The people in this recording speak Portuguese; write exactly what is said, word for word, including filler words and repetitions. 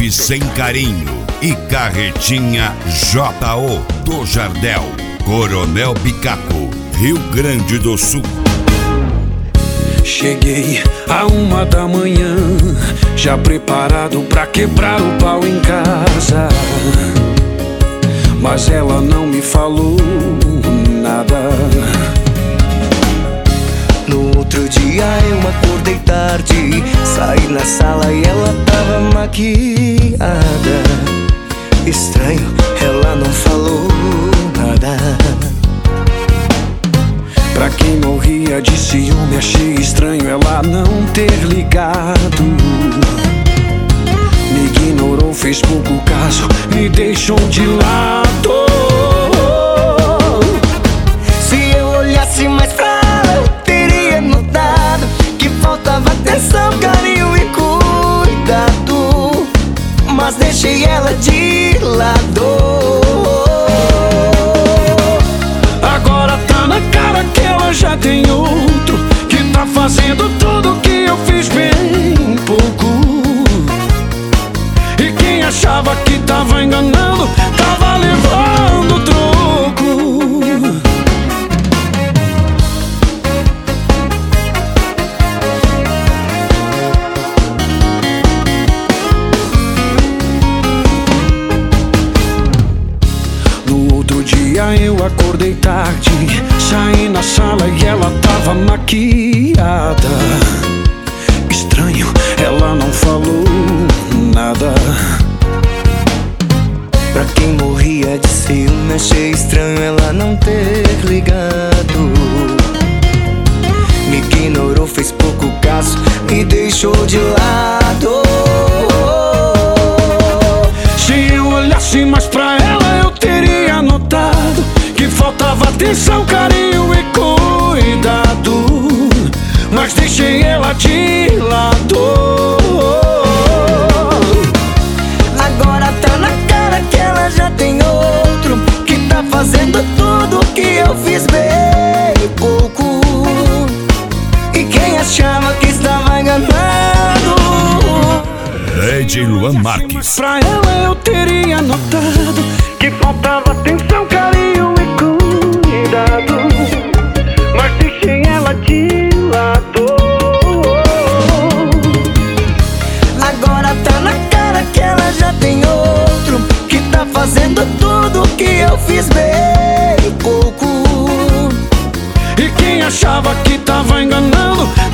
Vive Sem Carinho e Carretinha J O do Jardel, Coronel Bicaco, Rio Grande do Sul. Cheguei a uma da manhã, já preparado pra quebrar o pau em casa, mas ela não me falou nada. No outro dia eu acordei tarde, saí na sala e ela tava maquiada. Estranho, ela não falou nada. Pra quem morria de ciúme, achei estranho ela não ter ligado. Me ignorou, fez pouco caso, me deixou de lado. Se eu olhasse mais pra ela, eu teria notado que faltava atenção, carinho e cuidado, mas deixei ela de lado. Agora tá na cara que ela já tem outro, que tá fazendo tudo que eu fiz bem pouco. E quem achava que tava enganando, tava levando troco. No outro dia eu acordei tarde, saí na sala e ela tava maquiada. Estranho, ela não falou nada. Pra quem morria de ciúme, achei estranho ela não ter ligado. Me ignorou, fez pouco caso, me deixou de lado. Se eu olhasse mais pra ela, eu teria notado que faltava atenção, carinho e cuidado, mas deixei ela de lado. Agora tá na cara que ela já tem outro, que tá fazendo tudo que eu fiz bem pouco. E quem achava que estava enganado, D J Luan Marques. pra ela eu teria notado que faltava atenção, carinho e cuidado, mas deixei ela de lado. agora tá na cara que ela já tem outro, que tá fazendo tudo que eu fiz bem pouco. E quem achava que tava enganando,